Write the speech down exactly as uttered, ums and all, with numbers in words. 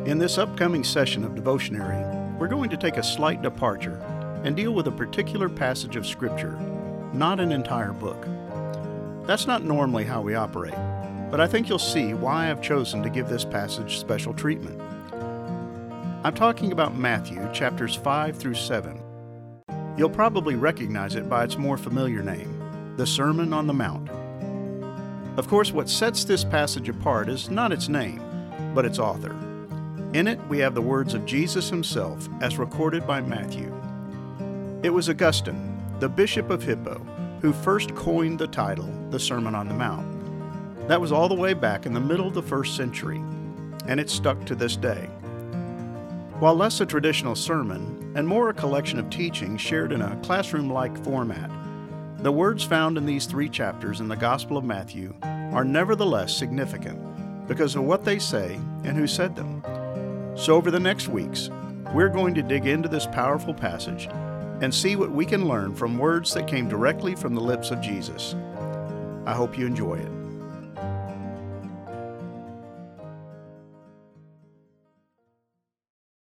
In this upcoming session of Devotionary, we're going to take a slight departure and deal with a particular passage of Scripture, not an entire book. That's not normally how we operate, but I think you'll see why I've chosen to give this passage special treatment. I'm talking about Matthew chapters five through seven. You'll probably recognize it by its more familiar name, the Sermon on the Mount. Of course, what sets this passage apart is not its name, but its author. In it, we have the words of Jesus himself as recorded by Matthew. It was Augustine, the Bishop of Hippo, who first coined the title, the Sermon on the Mount. That was all the way back in the middle of the first century, and it stuck to this day. While less a traditional sermon and more a collection of teachings shared in a classroom-like format, the words found in these three chapters in the Gospel of Matthew are nevertheless significant because of what they say and who said them. So over the next weeks, we're going to dig into this powerful passage and see what we can learn from words that came directly from the lips of Jesus. I hope you enjoy it.